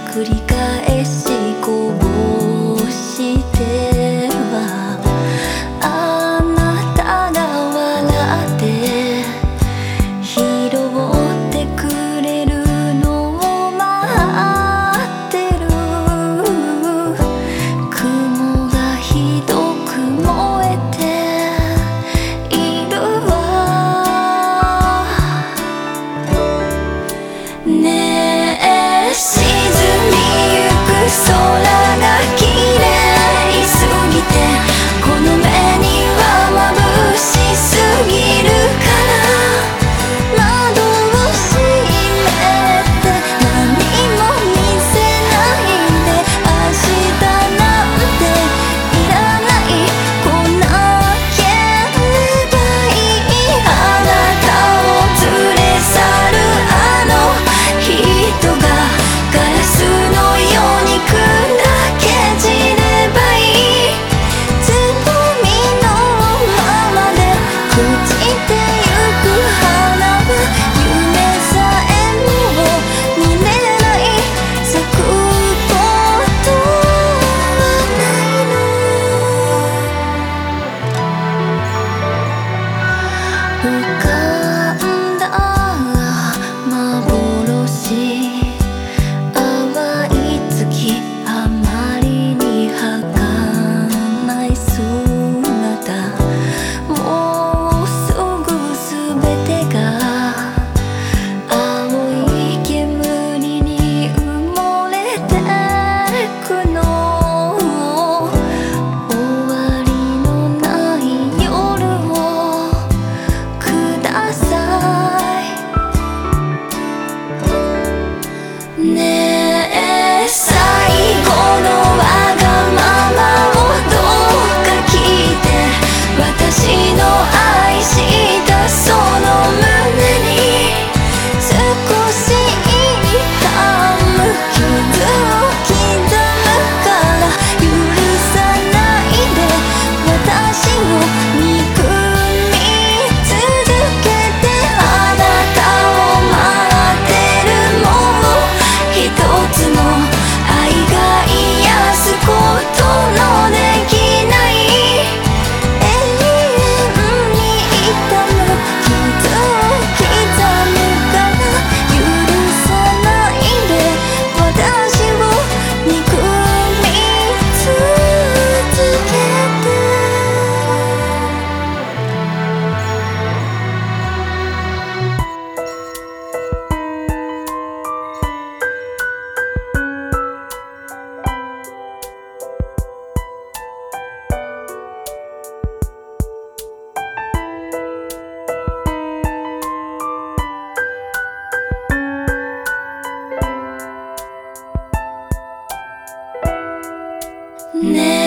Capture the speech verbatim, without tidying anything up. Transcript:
繰り返しこぼしてはあなたが笑って拾ってくれるのを待ってる。雲がひどく燃えているわねえ。沈みゆく空が綺麗すぎてこの目には眩しすぎるから窓を閉めて何も見せないで明日なんていらない来なければいい。あなたを連れ去るあの人がガラスのように砕け散ればいい。つぼみのままで朽ちてゆく花は夢さえも見れない咲くことはないの。浮かんだ幻淡い月あまりに儚い姿もうすぐすべてが青い煙に埋もれてくの。終わりのない夜をくださいねえ。最後のわがままをどうか聞いて私の愛したその胸に少し痛む傷を刻むから許さないで私を憎み続けて。あなたを待ってるもう一つの愛が癒すことのできない永遠に痛む傷を刻むから許さないで私を憎み続けて。ね